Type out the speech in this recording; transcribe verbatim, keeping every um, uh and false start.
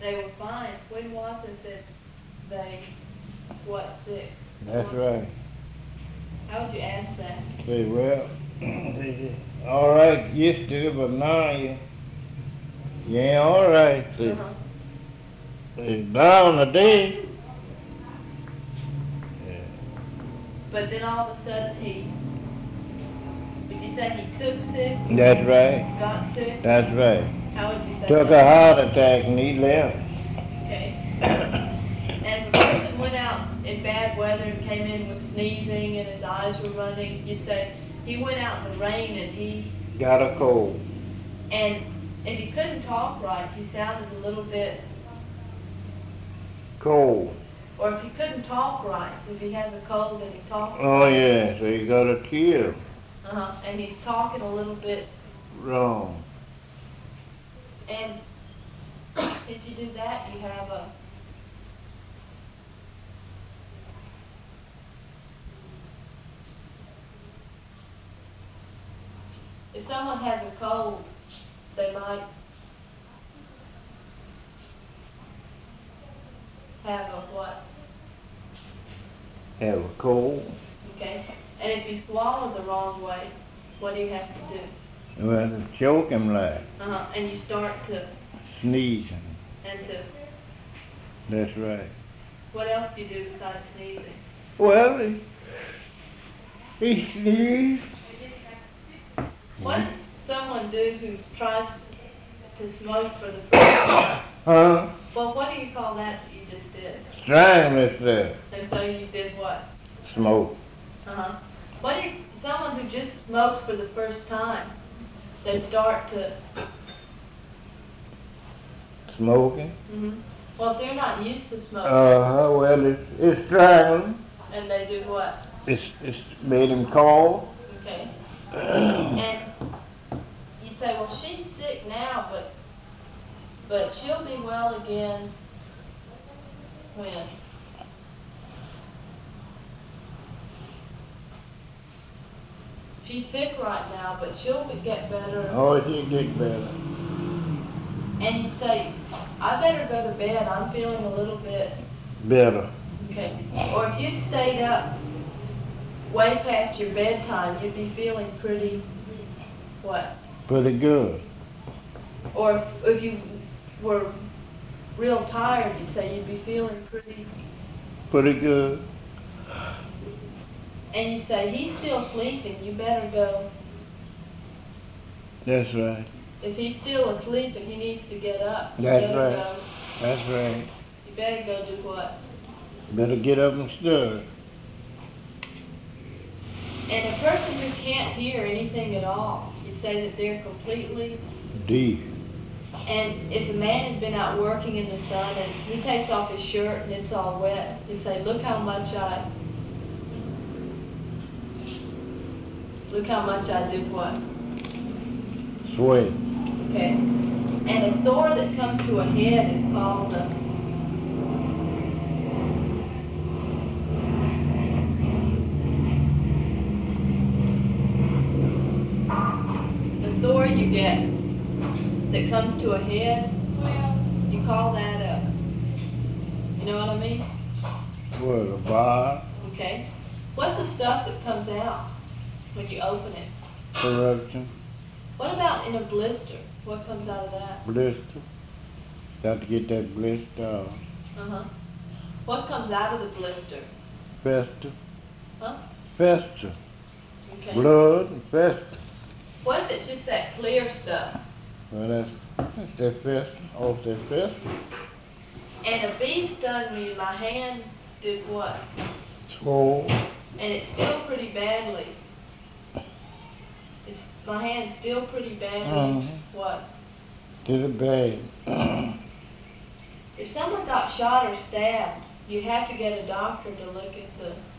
they were fine. When was it that they, what, sick? That's right. How would you ask that? Say, well, all right yesterday, but now you, you ain't all right. See, Uh-huh. it's down today. Yeah. But then all of a sudden he, did you say he took sick? That's right. Got sick? That's right. How would you say Took a that? heart attack and he left. Okay. And if a person went out in bad weather and came in with sneezing and his eyes were running, you'd say, he went out in the rain and he, Got a cold. and if he couldn't talk right, he sounded a little bit, Cold. or if he couldn't talk right, if he has a cold and he talks. Oh yeah, so you got a chill. Uh-huh, and he's talking a little bit, Wrong. and if you do that, you have a, if someone has a cold, they might have a what? Have a cold. Okay? And if you swallow the wrong way, what do you have to do? Well, to choke him like Uh-huh. And you start to, sneezing. and to, That's right. what else do you do besides sneezing? Well, he, he sneezed. What does someone do who tries to smoke for the first time? Huh? Well, what do you call that that you just did? Strangle himself. And so you did what? Smoke. Uh-huh. What do you, someone who just smokes for the first time, they start to, Smoking. hmm well, if they're not used to smoking, Uh-huh, well, it's, it's strangling. and they do what? It's, it's made him cough. Okay. And you'd say, well, she's sick now, but but she'll be well again when? She's sick right now, but she'll get better. Oh, it did get better. And you'd say, I better go to bed. I'm feeling a little bit, Better. okay. Or if you'd stayed up way past your bedtime, you'd be feeling pretty, what? Pretty good. Or if, if you were real tired, you'd say you'd be feeling pretty, Pretty good. and you'd say, he's still sleeping, you better go. That's right. If he's still asleep and he needs to get up, you That's better right. go. That's right. You better go do what? Better get up and stir. And a person who can't hear anything at all, you'd say that they're completely. Deep. And if a man has been out working in the sun and he takes off his shirt and it's all wet, you say, look how much I, look how much I do what? Sweat. Okay. And a sore that comes to a head is called a, the sore you get that comes to a head, you call that a, you know what I mean? What, a bar? Okay. What's the stuff that comes out when you open it? Corruption. What about in a blister? What comes out of that? Blister. Got to get that blister off. Uh-huh. What comes out of the blister? Fester. Huh? Fester. Okay. Blood and fester. What if it's just that clear stuff? Well, that's, that's that fester. Off that fester. And a bee stung me, my hand did what? Swole. And it's still pretty badly. It's, my hand's still pretty badly. Mhm. What? Did it bad. If someone got shot or stabbed, you have to get a doctor to look at the